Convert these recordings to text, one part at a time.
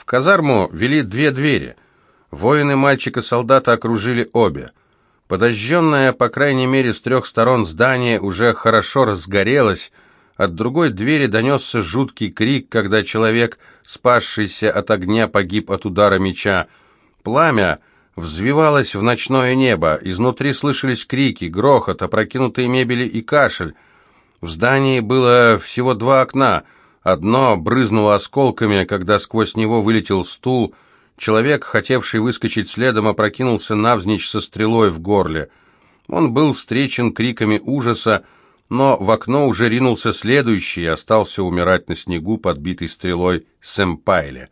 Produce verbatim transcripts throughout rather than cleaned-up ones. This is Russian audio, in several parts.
В казарму вели две двери. Воины мальчика-солдата окружили обе. Подожженное, по крайней мере, с трех сторон здание уже хорошо разгорелось. От другой двери донесся жуткий крик, когда человек, спасшийся от огня, погиб от удара меча. Пламя взвивалось в ночное небо. Изнутри слышались крики, грохот, опрокинутые мебели и кашель. В здании было всего два окна. Одно брызнуло осколками, когда сквозь него вылетел стул. Человек, хотевший выскочить следом, опрокинулся навзничь со стрелой в горле. Он был встречен криками ужаса, но в окно уже ринулся следующий и остался умирать на снегу, подбитый стрелой Сэмпайле.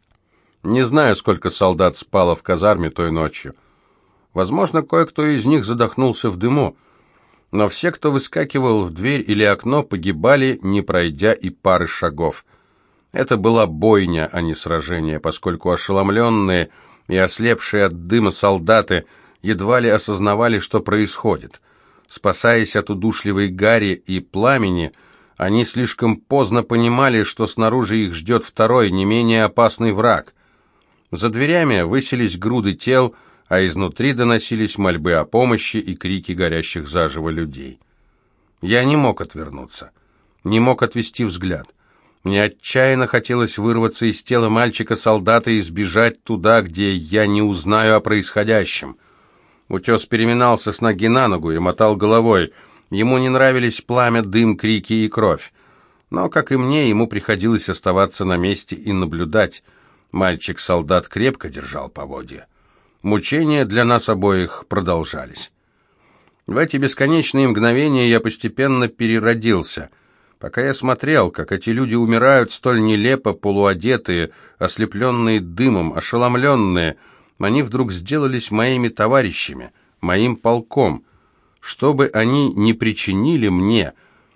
Не знаю, сколько солдат спало в казарме той ночью. Возможно, кое-кто из них задохнулся в дыму, но все, кто выскакивал в дверь или окно, погибали, не пройдя и пары шагов. Это была бойня, а не сражение, поскольку ошеломленные и ослепшие от дыма солдаты едва ли осознавали, что происходит. Спасаясь от удушливой гари и пламени, они слишком поздно понимали, что снаружи их ждет второй, не менее опасный враг. За дверями высились груды тел, а изнутри доносились мольбы о помощи и крики горящих заживо людей. Я не мог отвернуться, не мог отвести взгляд. Мне отчаянно хотелось вырваться из тела мальчика-солдата и сбежать туда, где я не узнаю о происходящем. Утес переминался с ноги на ногу и мотал головой. Ему не нравились пламя, дым, крики и кровь. Но, как и мне, ему приходилось оставаться на месте и наблюдать. Мальчик-солдат крепко держал поводья. Мучения для нас обоих продолжались. В эти бесконечные мгновения я постепенно переродился. Пока я смотрел, как эти люди умирают столь нелепо, полуодетые, ослепленные дымом, ошеломленные, они вдруг сделались моими товарищами, моим полком. Что бы они ни причинили мне,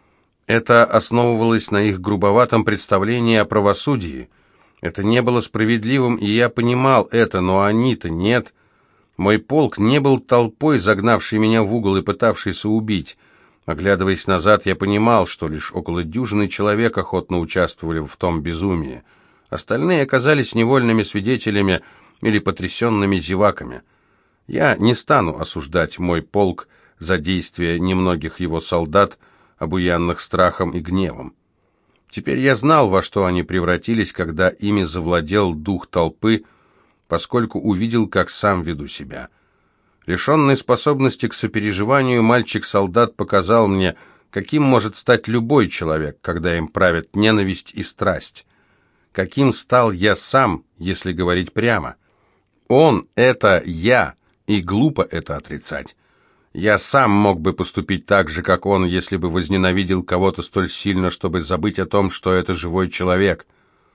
это основывалось на их грубоватом представлении о правосудии. Это не было справедливым, и я понимал это, но они-то нет. Мой полк не был толпой, загнавшей меня в угол и пытавшейся убить. Оглядываясь назад, я понимал, что лишь около дюжины человек охотно участвовали в том безумии. Остальные оказались невольными свидетелями или потрясенными зеваками. Я не стану осуждать мой полк за действия немногих его солдат, обуянных страхом и гневом. Теперь я знал, во что они превратились, когда ими завладел дух толпы, поскольку увидел, как сам веду себя. Лишенный способности к сопереживанию, мальчик-солдат показал мне, каким может стать любой человек, когда им правят ненависть и страсть. Каким стал я сам, если говорить прямо. Он — это я, и глупо это отрицать. Я сам мог бы поступить так же, как он, если бы возненавидел кого-то столь сильно, чтобы забыть о том, что это живой человек.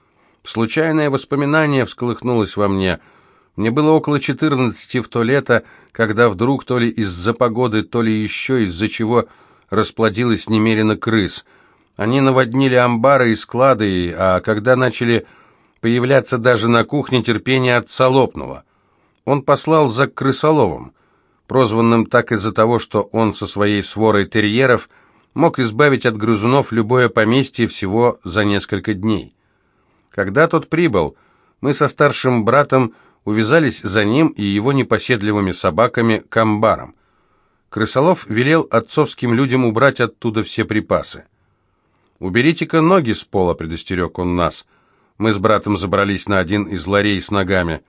Случайное воспоминание всколыхнулось во мне. Мне было около четырнадцати в то лето, когда вдруг то ли из-за погоды, то ли еще из-за чего расплодилось немерено крыс. Они наводнили амбары и склады, а когда начали появляться даже на кухне, терпение отца лопнуло. Он послал за крысоловом, прозванным так из-за того, что он со своей сворой терьеров мог избавить от грызунов любое поместье всего за несколько дней. Когда тот прибыл, мы со старшим братом увязались за ним и его непоседливыми собаками к амбарам. Крысолов велел отцовским людям убрать оттуда все припасы. «Уберите-ка ноги с пола», — предостерег он нас. Мы с братом забрались на один из ларей с ногами.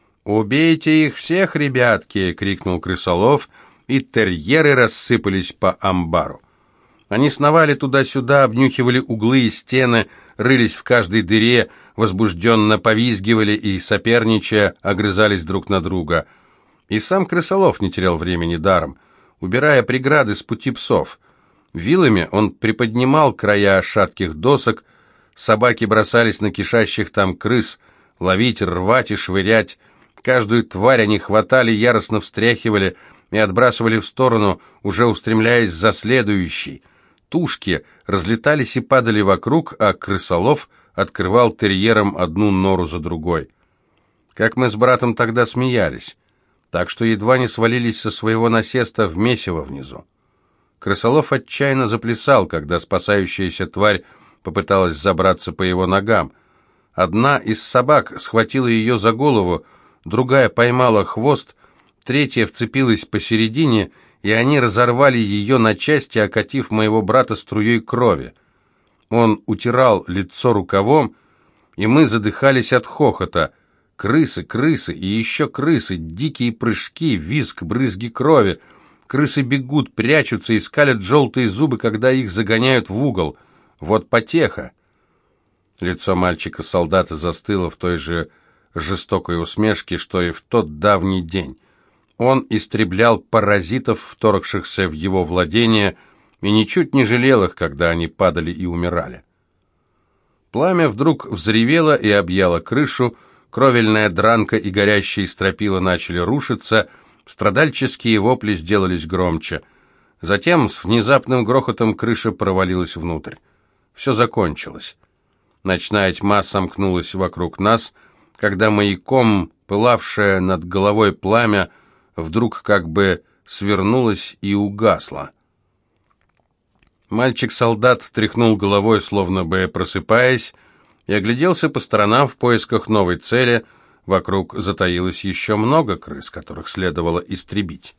«Убейте их всех, ребятки!» — крикнул крысолов, и терьеры рассыпались по амбару. Они сновали туда-сюда, обнюхивали углы и стены, рылись в каждой дыре, возбужденно повизгивали и, соперничая, огрызались друг на друга. И сам крысолов не терял времени даром, убирая преграды с пути псов. Вилами он приподнимал края шатких досок, собаки бросались на кишащих там крыс, ловить, рвать и швырять. Каждую тварь они хватали, яростно встряхивали и отбрасывали в сторону, уже устремляясь за следующей. Тушки разлетались и падали вокруг, а крысолов открывал терьерам одну нору за другой. Как мы с братом тогда смеялись, так что едва не свалились со своего насеста в месиво внизу. Крысолов отчаянно заплясал, когда спасающаяся тварь попыталась забраться по его ногам. Одна из собак схватила ее за голову, другая поймала хвост, третья вцепилась посередине, и они разорвали ее на части, окатив моего брата струей крови. Он утирал лицо рукавом, и мы задыхались от хохота. Крысы, крысы и еще крысы, дикие прыжки, визг, брызги крови. Крысы бегут, прячутся и скалят желтые зубы, когда их загоняют в угол. Вот потеха. Лицо мальчика-солдата застыло в той же жестокой усмешке, что и в тот давний день. Он истреблял паразитов, вторгшихся в его владение, и ничуть не жалел их, когда они падали и умирали. Пламя вдруг взревело и объяло крышу, кровельная дранка и горящие стропила начали рушиться, страдальческие вопли сделались громче. Затем с внезапным грохотом крыша провалилась внутрь. Все закончилось. Ночная тьма сомкнулась вокруг нас, когда маяком, пылавшее над головой пламя, вдруг как бы свернулось и угасло. Мальчик-солдат тряхнул головой, словно бы просыпаясь, и огляделся по сторонам в поисках новой цели. Вокруг затаилось еще много крыс, которых следовало истребить.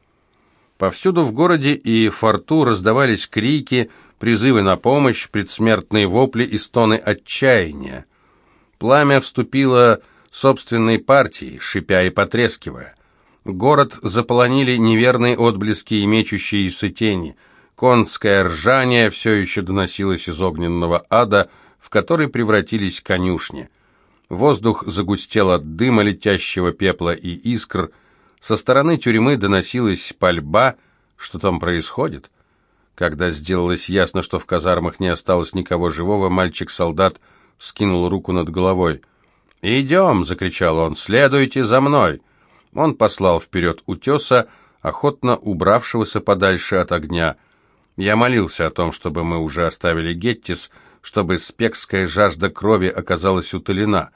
Повсюду в городе и форту раздавались крики, призывы на помощь, предсмертные вопли и стоны отчаяния. Пламя вступило собственной партией, шипя и потрескивая. Город заполонили неверные отблески и мечущиеся тени. Конское ржание все еще доносилось из огненного ада, в который превратились конюшни. Воздух загустел от дыма, летящего пепла и искр. Со стороны тюрьмы доносилась пальба. Что там происходит? Когда сделалось ясно, что в казармах не осталось никого живого, мальчик-солдат вскинул руку над головой. «Идем!» — закричал он. «Следуйте за мной!» Он послал вперед утеса, охотно убравшегося подальше от огня. Я молился о том, чтобы мы уже оставили Геттис, чтобы спекская жажда крови оказалась утолена.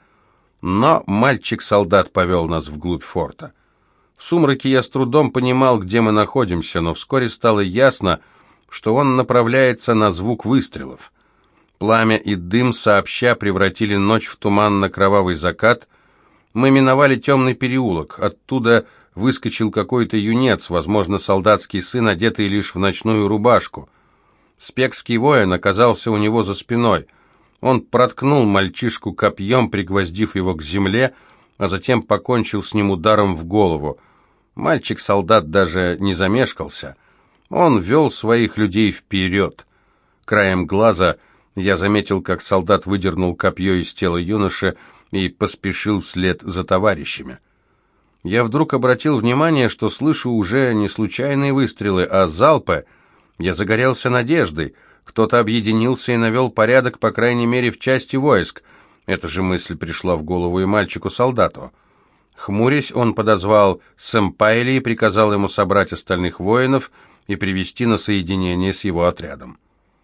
Но мальчик-солдат повел нас вглубь форта. В сумраке я с трудом понимал, где мы находимся, но вскоре стало ясно, что он направляется на звук выстрелов. Пламя и дым сообща превратили ночь в туманно-кровавый закат. Мы миновали темный переулок. Оттуда выскочил какой-то юнец, возможно, солдатский сын, одетый лишь в ночную рубашку. Спекский воин оказался у него за спиной. Он проткнул мальчишку копьем, пригвоздив его к земле, а затем покончил с ним ударом в голову. Мальчик-солдат даже не замешкался. Он вел своих людей вперед. Краем глаза я заметил, как солдат выдернул копье из тела юноши и поспешил вслед за товарищами. Я вдруг обратил внимание, что слышу уже не случайные выстрелы, а залпы. Я загорелся надеждой. Кто-то объединился и навел порядок, по крайней мере, в части войск. Эта же мысль пришла в голову и мальчику-солдату. Хмурясь, он подозвал Сэмпайли и приказал ему собрать остальных воинов и привести на соединение с его отрядом.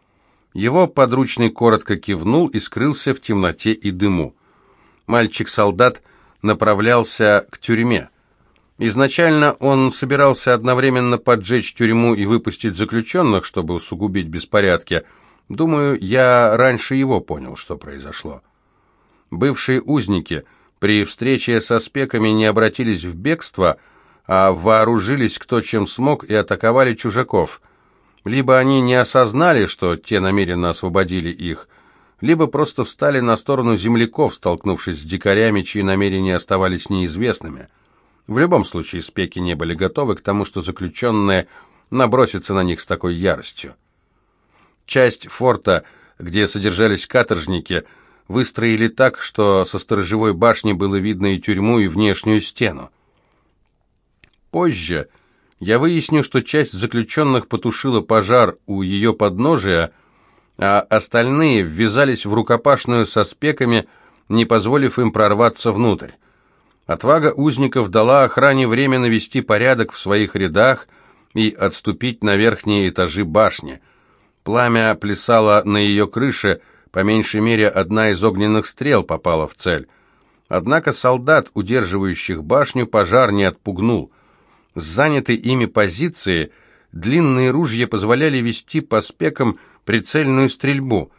Его подручный коротко кивнул и скрылся в темноте и дыму. Мальчик-солдат направлялся к тюрьме. Изначально он собирался одновременно поджечь тюрьму и выпустить заключенных, чтобы усугубить беспорядки. Думаю, я раньше его понял, что произошло. Бывшие узники при встрече со спеками не обратились в бегство, а вооружились кто чем смог и атаковали чужаков. Либо они не осознали, что те намеренно освободили их, либо просто встали на сторону земляков, столкнувшись с дикарями, чьи намерения оставались неизвестными. В любом случае, спеки не были готовы к тому, что заключенные набросятся на них с такой яростью. Часть форта, где содержались каторжники, выстроили так, что со сторожевой башни было видно и тюрьму, и внешнюю стену. Позже я выясню, что часть заключенных потушила пожар у ее подножия, а остальные ввязались в рукопашную со спеками, не позволив им прорваться внутрь. Отвага узников дала охране время навести порядок в своих рядах и отступить на верхние этажи башни. Пламя плясало на ее крыше, по меньшей мере одна из огненных стрел попала в цель. Однако солдат, удерживающих башню, пожар не отпугнул. С занятой ими позиции длинные ружья позволяли вести по спекам прицельную стрельбу.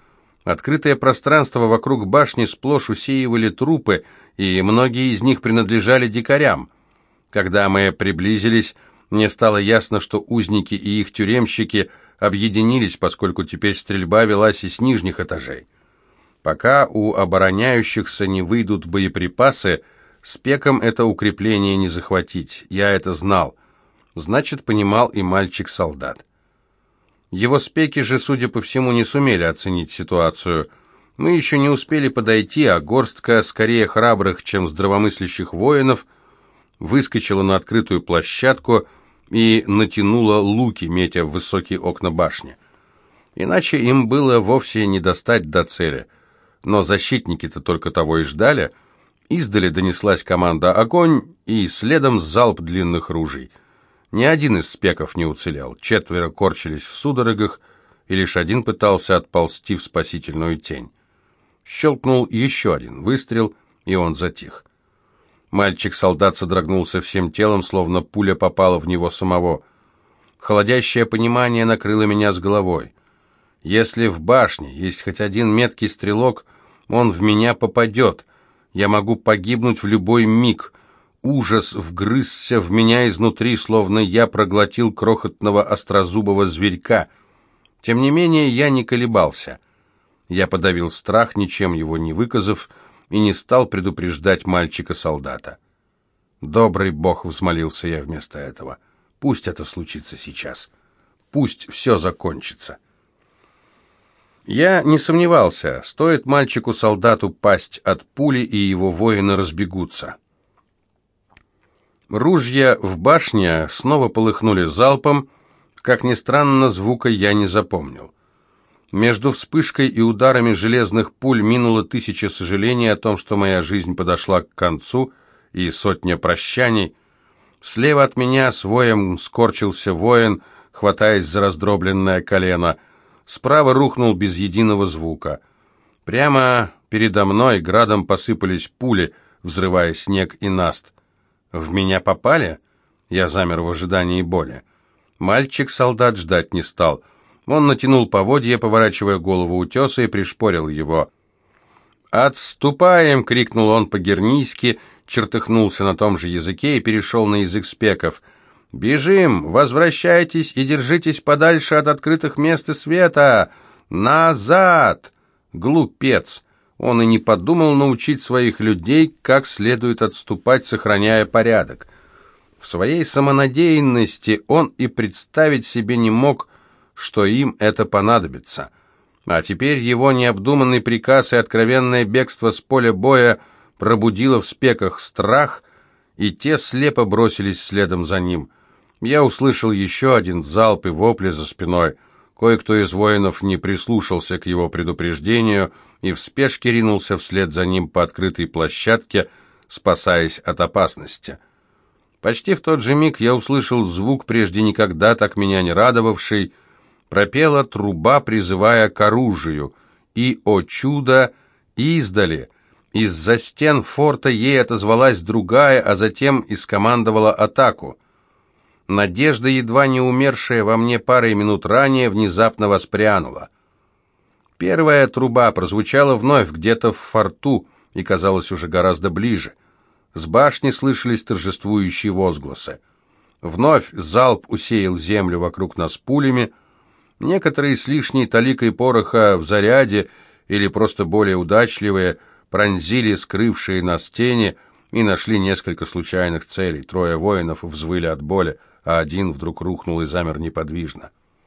Открытое пространство вокруг башни сплошь усеивали трупы, и многие из них принадлежали дикарям. Когда мы приблизились, мне стало ясно, что узники и их тюремщики объединились, поскольку теперь стрельба велась из нижних этажей. Пока у обороняющихся не выйдут боеприпасы, спекам это укрепление не захватить. Я это знал. Значит, понимал и мальчик-солдат. Его спеки же, судя по всему, не сумели оценить ситуацию. Мы еще не успели подойти, а горстка, скорее храбрых, чем здравомыслящих воинов, выскочила на открытую площадку и натянула луки, метя в высокие окна башни. Иначе им было вовсе не достать до цели. Но защитники-то только того и ждали. Издали донеслась команда «Огонь!» и следом залп длинных ружей. Ни один из спеков не уцелел. Четверо корчились в судорогах, и лишь один пытался отползти в спасительную тень. Щелкнул еще один выстрел, и он затих. Мальчик-солдат содрогнулся всем телом, словно пуля попала в него самого. Холодящее понимание накрыло меня с головой. Если в башне есть хоть один меткий стрелок, он в меня попадет. Я могу погибнуть в любой миг. Ужас вгрызся в меня изнутри, словно я проглотил крохотного острозубого зверька. Тем не менее, я не колебался. Я подавил страх, ничем его не выказав, и не стал предупреждать мальчика-солдата. «Добрый Бог», — взмолился я вместо этого, — «пусть это случится сейчас. Пусть все закончится». Я не сомневался, стоит мальчику-солдату пасть от пули, и его воины разбегутся. Ружья в башне снова полыхнули залпом. Как ни странно, звука я не запомнил. Между вспышкой и ударами железных пуль минуло тысяча сожалений о том, что моя жизнь подошла к концу, и сотня прощаний. Слева от меня с воем скорчился воин, хватаясь за раздробленное колено. Справа рухнул без единого звука. Прямо передо мной градом посыпались пули, взрывая снег и наст. В меня попали? Я замер в ожидании боли. Мальчик-солдат ждать не стал. Он натянул поводья, поворачивая голову утеса, и пришпорил его. «Отступаем!» — крикнул он по-гернийски, чертыхнулся на том же языке и перешел на язык спеков. «Бежим! Возвращайтесь и держитесь подальше от открытых мест и света! Назад!» Глупец! Он и не подумал научить своих людей, как следует отступать, сохраняя порядок. В своей самонадеянности он и представить себе не мог, что им это понадобится. А теперь его необдуманный приказ и откровенное бегство с поля боя пробудило в спеках страх, и те слепо бросились следом за ним. Я услышал еще один залп и вопли за спиной. Кое-кто из воинов не прислушался к его предупреждению и в спешке ринулся вслед за ним по открытой площадке, спасаясь от опасности. Почти в тот же миг я услышал звук, прежде никогда так меня не радовавший. Пропела труба, призывая к оружию, и, о чудо, издали. Из-за стен форта ей отозвалась другая, а затем и скомандовала атаку. Надежда, едва не умершая во мне парой минут ранее, внезапно воспрянула. Первая труба прозвучала вновь где-то в форту и казалась уже гораздо ближе. С башни слышались торжествующие возгласы. Вновь залп усеял землю вокруг нас пулями. Некоторые с лишней таликой пороха в заряде или просто более удачливые пронзили скрывшие нас тени и нашли несколько случайных целей. Трое воинов взвыли от боли, а один вдруг рухнул и замер неподвижно.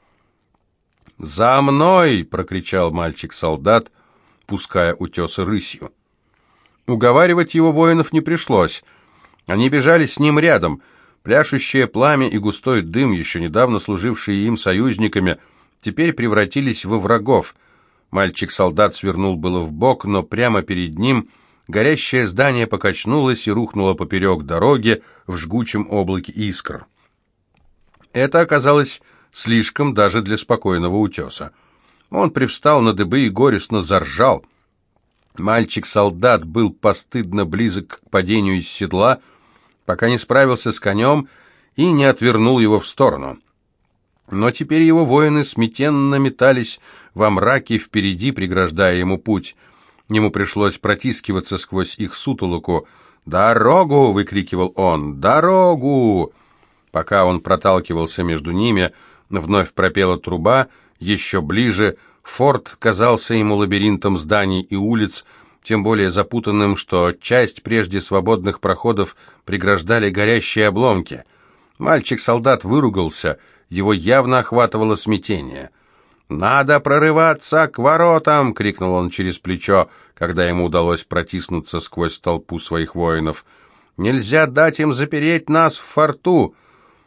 «За мной!» — прокричал мальчик-солдат, пуская утесы рысью. Уговаривать его воинов не пришлось. Они бежали с ним рядом. Пляшущее пламя и густой дым, еще недавно служившие им союзниками, теперь превратились во врагов. Мальчик-солдат свернул было вбок, но прямо перед ним горящее здание покачнулось и рухнуло поперек дороги в жгучем облаке искр. Это оказалось слишком даже для спокойного утеса. Он привстал на дыбы и горестно заржал. Мальчик-солдат был постыдно близок к падению из седла, пока не справился с конем и не отвернул его в сторону. Но теперь его воины смятенно метались во мраке впереди, преграждая ему путь. Ему пришлось протискиваться сквозь их сутолоку. «Дорогу!» — выкрикивал он. «Дорогу!» Пока он проталкивался между ними, вновь пропела труба, еще ближе. Форт казался ему лабиринтом зданий и улиц, тем более запутанным, что часть прежде свободных проходов преграждали горящие обломки. Мальчик-солдат выругался, его явно охватывало смятение. «Надо прорываться к воротам!» — крикнул он через плечо, когда ему удалось протиснуться сквозь толпу своих воинов. «Нельзя дать им запереть нас в форту!»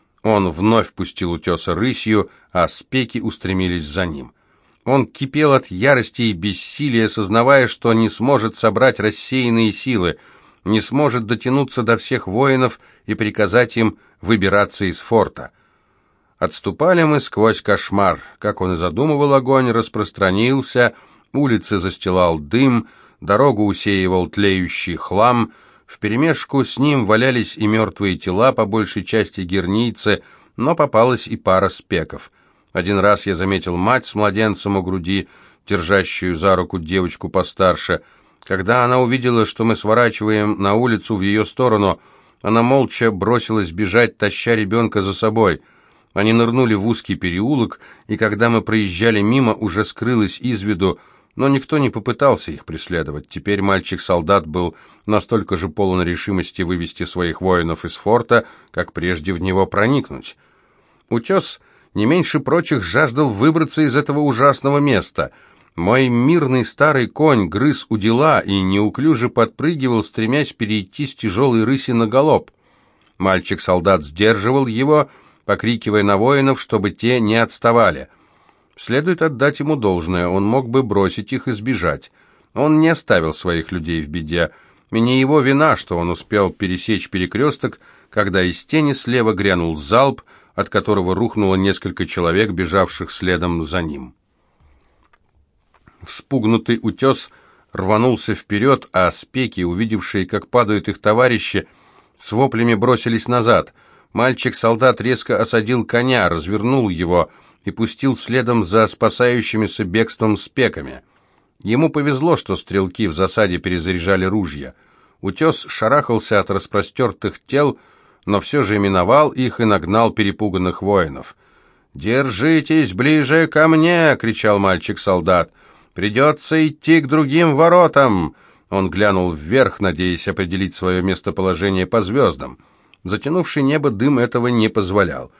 Он вновь пустил утеса рысью, а спеки устремились за ним. Он кипел от ярости и бессилия, сознавая, что не сможет собрать рассеянные силы, не сможет дотянуться до всех воинов и приказать им выбираться из форта. Отступали мы сквозь кошмар. Как он и задумывал, огонь распространился, улицы застилал дым, дорогу усеивал тлеющий хлам, вперемешку с ним валялись и мертвые тела, по большей части гернийцы, но попалась и пара спеков. Один раз я заметил мать с младенцем у груди, держащую за руку девочку постарше. Когда она увидела, что мы сворачиваем на улицу в ее сторону, она молча бросилась бежать, таща ребенка за собой. Они нырнули в узкий переулок, и когда мы проезжали мимо, уже скрылась из виду, но никто не попытался их преследовать. Теперь мальчик-солдат был настолько же полон решимости вывести своих воинов из форта, как прежде в него проникнуть. Утес не меньше прочих жаждал выбраться из этого ужасного места. Мой мирный старый конь грыз удила и неуклюже подпрыгивал, стремясь перейти с тяжелой рыси на галоп. Мальчик-солдат сдерживал его, покрикивая на воинов, чтобы те не отставали. Следует отдать ему должное, он мог бы бросить их и сбежать. Он не оставил своих людей в беде. И не его вина, что он успел пересечь перекресток, когда из тени слева грянул залп, от которого рухнуло несколько человек, бежавших следом за ним. Вспугнутый утес рванулся вперед, а спеки, увидевшие, как падают их товарищи, с воплями бросились назад. Мальчик-солдат резко осадил коня, развернул его и пустил следом за спасающимися бегством спеками. Ему повезло, что стрелки в засаде перезаряжали ружья. Утес шарахался от распростертых тел, но все же миновал их и нагнал перепуганных воинов. «Держитесь ближе ко мне!» — кричал мальчик-солдат. «Придется идти к другим воротам!» Он глянул вверх, надеясь определить свое местоположение по звездам. Затянувший небо дым этого не позволял.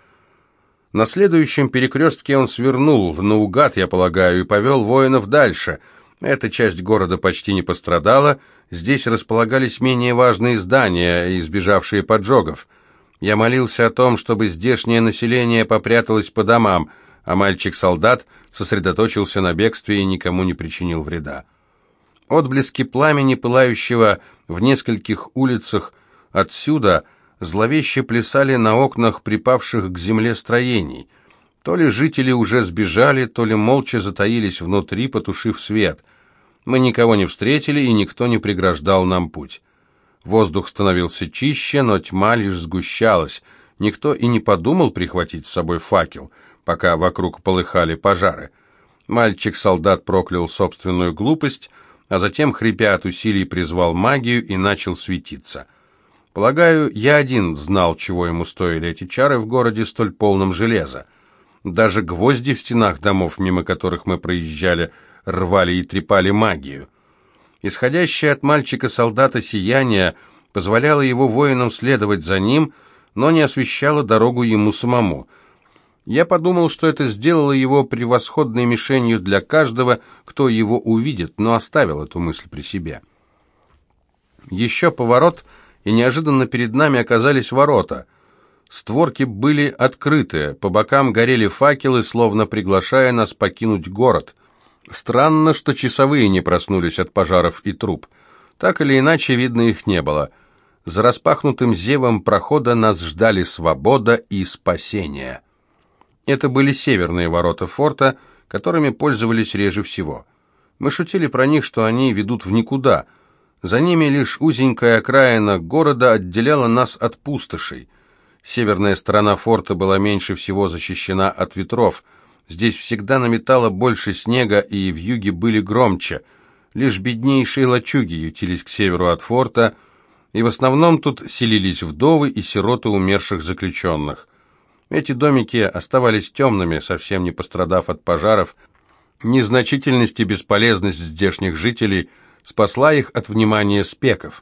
На следующем перекрестке он свернул, наугад, я полагаю, и повел воинов дальше. Эта часть города почти не пострадала, здесь располагались менее важные здания, избежавшие поджогов. Я молился о том, чтобы здешнее население попряталось по домам, а мальчик-солдат сосредоточился на бегстве и никому не причинил вреда. Отблески пламени, пылающего в нескольких улицах отсюда, зловеще плясали на окнах припавших к земле строений. То ли жители уже сбежали, то ли молча затаились внутри, потушив свет. Мы никого не встретили, и никто не преграждал нам путь. Воздух становился чище, но тьма лишь сгущалась. Никто и не подумал прихватить с собой факел, пока вокруг полыхали пожары. Мальчик-солдат проклял собственную глупость, а затем, хрипя от усилий, призвал магию и начал светиться. Полагаю, я один знал, чего ему стоили эти чары в городе, столь полном железа. Даже гвозди в стенах домов, мимо которых мы проезжали, рвали и трепали магию. Исходящее от мальчика-солдата сияние позволяло его воинам следовать за ним, но не освещало дорогу ему самому. Я подумал, что это сделало его превосходной мишенью для каждого, кто его увидит, но оставил эту мысль при себе. Еще поворот, и неожиданно перед нами оказались ворота. Створки были открыты, по бокам горели факелы, словно приглашая нас покинуть город. Странно, что часовые не проснулись от пожаров и труб. Так или иначе, видно, их не было. За распахнутым зевом прохода нас ждали свобода и спасение. Это были северные ворота форта, которыми пользовались реже всего. Мы шутили про них, что они ведут в никуда. За ними лишь узенькая окраина города отделяла нас от пустошей. Северная сторона форта была меньше всего защищена от ветров. Здесь всегда наметало больше снега, и вьюги были громче. Лишь беднейшие лачуги ютились к северу от форта, и в основном тут селились вдовы и сироты умерших заключенных. Эти домики оставались темными, совсем не пострадав от пожаров. Незначительность и бесполезность здешних жителей спасла их от внимания спеков.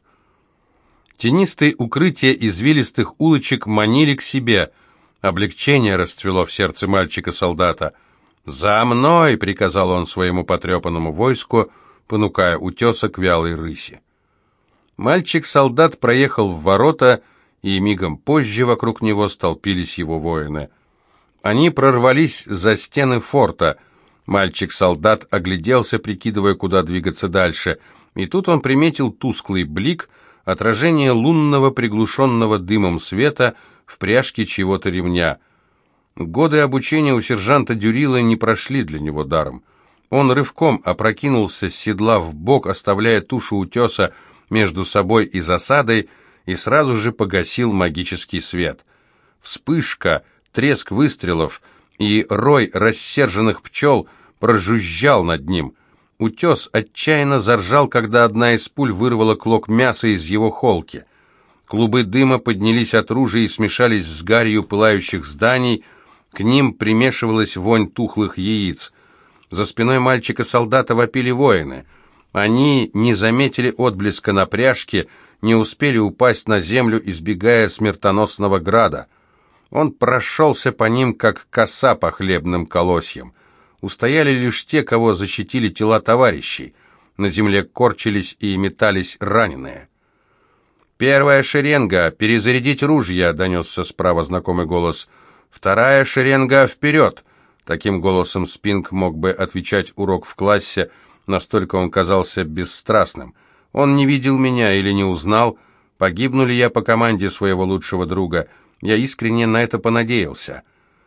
Тенистые укрытия извилистых улочек манили к себе. Облегчение расцвело в сердце мальчика-солдата. «За мной!» — приказал он своему потрепанному войску, понукая утеса к вялой рыси. Мальчик-солдат проехал в ворота, и мигом позже вокруг него столпились его воины. Они прорвались за стены форта. Мальчик-солдат огляделся, прикидывая, куда двигаться дальше, и тут он приметил тусклый блик, отражение лунного приглушенного дымом света в пряжке чьего-то ремня. Годы обучения у сержанта Дюрила не прошли для него даром. Он рывком опрокинулся с седла в бок, оставляя тушу утеса между собой и засадой, и сразу же погасил магический свет. Вспышка, треск выстрелов и рой рассерженных пчел прожужжал над ним. Утес отчаянно заржал, когда одна из пуль вырвала клок мяса из его холки. Клубы дыма поднялись от ружей и смешались с гарью пылающих зданий, к ним примешивалась вонь тухлых яиц. За спиной мальчика-солдата вопили воины. Они не заметили отблеска на пряжке, не успели упасть на землю, избегая смертоносного града. Он прошелся по ним, как коса по хлебным колосьям. Устояли лишь те, кого защитили тела товарищей. На земле корчились и метались раненые. «Первая шеренга! Перезарядить ружья!» — донесся справа знакомый голос. «Вторая шеренга! Вперед!» Таким голосом Спинк мог бы отвечать урок в классе, настолько он казался бесстрастным. Он не видел меня или не узнал, погибну ли я по команде своего лучшего друга. Я искренне на это понадеялся.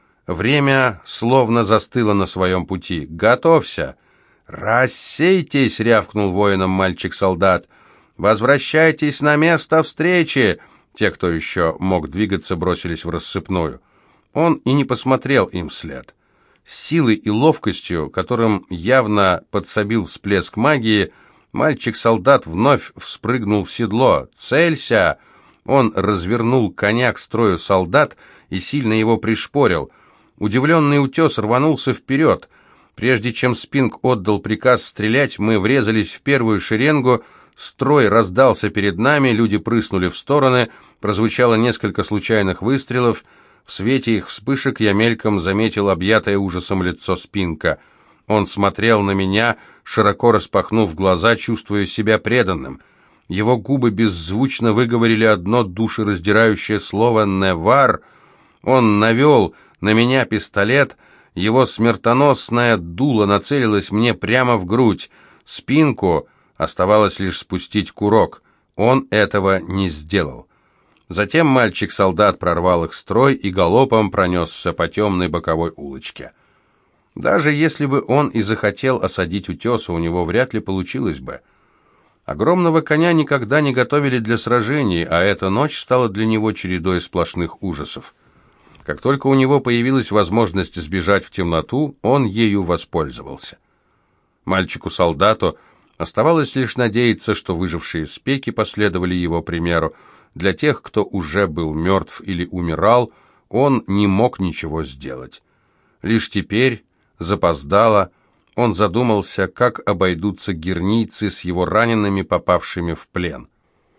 Время словно застыло на своем пути. «Готовься!» «Рассейтесь!» — рявкнул воином мальчик-солдат. «Возвращайтесь на место встречи!» Те, кто еще мог двигаться, бросились в рассыпную. Он и не посмотрел им вслед. С силой и ловкостью, которым явно подсобил всплеск магии, мальчик-солдат вновь вспрыгнул в седло. «Целься!» Он развернул коня к строю солдат и сильно его пришпорил. Удивленный утес рванулся вперед. Прежде чем Спинк отдал приказ стрелять, мы врезались в первую шеренгу, строй раздался перед нами, люди прыснули в стороны, прозвучало несколько случайных выстрелов. В свете их вспышек я мельком заметил объятое ужасом лицо Спинка. Он смотрел на меня, широко распахнув глаза, чувствуя себя преданным. Его губы беззвучно выговорили одно душераздирающее слово «Невар». Он навел на меня пистолет, его смертоносное дуло нацелилось мне прямо в грудь. Спинку оставалось лишь спустить курок. Он этого не сделал. Затем мальчик-солдат прорвал их строй и галопом пронесся по темной боковой улочке. Даже если бы он и захотел осадить утеса, у него вряд ли получилось бы. Огромного коня никогда не готовили для сражений, а эта ночь стала для него чередой сплошных ужасов. Как только у него появилась возможность сбежать в темноту, он ею воспользовался. Мальчику-солдату оставалось лишь надеяться, что выжившие спеки последовали его примеру. Для тех, кто уже был мертв или умирал, он не мог ничего сделать. Лишь теперь, запоздало, он задумался, как обойдутся гернийцы с его ранеными, попавшими в плен.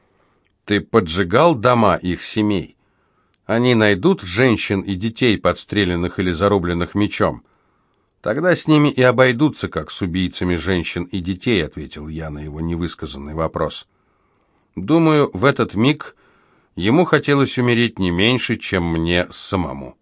«Ты поджигал дома их семей? Они найдут женщин и детей, подстреленных или зарубленных мечом? Тогда с ними и обойдутся, как с убийцами женщин и детей», — ответил я на его невысказанный вопрос. Думаю, в этот миг ему хотелось умереть не меньше, чем мне самому.